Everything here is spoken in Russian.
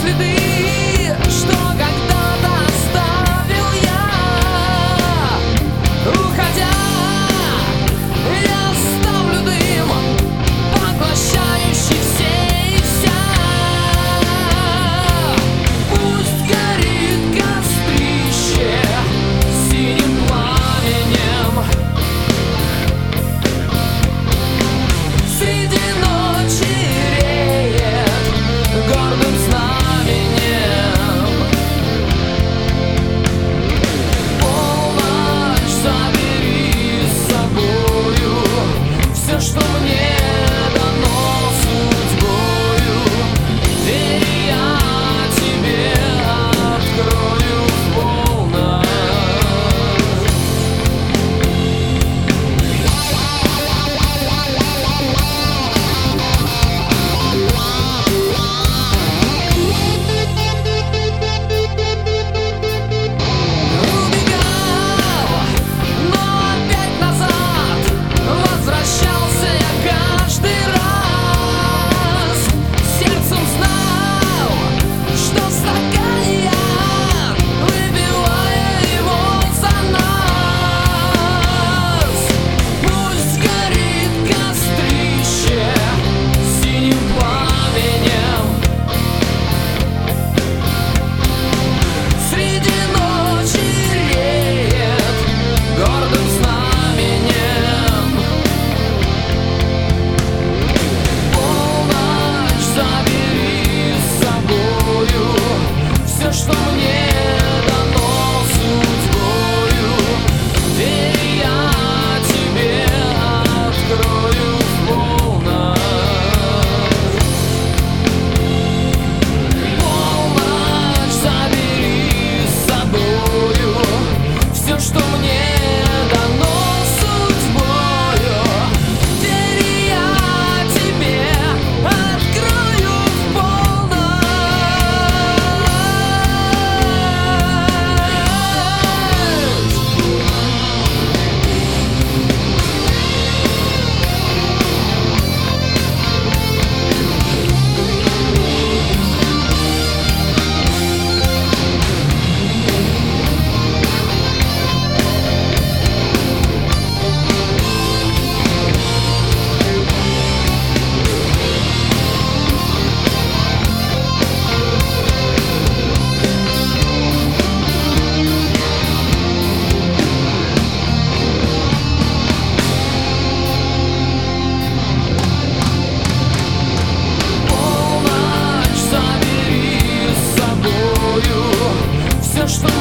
следы, что когда-то оставил я. Уходя, я оставлю дым, поглощающий все и вся. Пусть горит кострище синим пламенем. Среди ночи реет гордым знаменем. Полночь, забери с собою все, что мне дано судьбою. Двери я тебе открою в полночь. Убегал, но опять назад возвращался я каждый раз. Сердцем знал, что в стакане я выпиваю его за нас. Пусть горит кострище синим пламенем. Среди ночи реет гордым знаменем. Полночь, забери с собою все, что мне дано судьбою. Двери я тебе открою в полночь. Полночь, забери с собою все, что мне дано судьбою. Двери я тебе открою в полночь, забери с собою все, что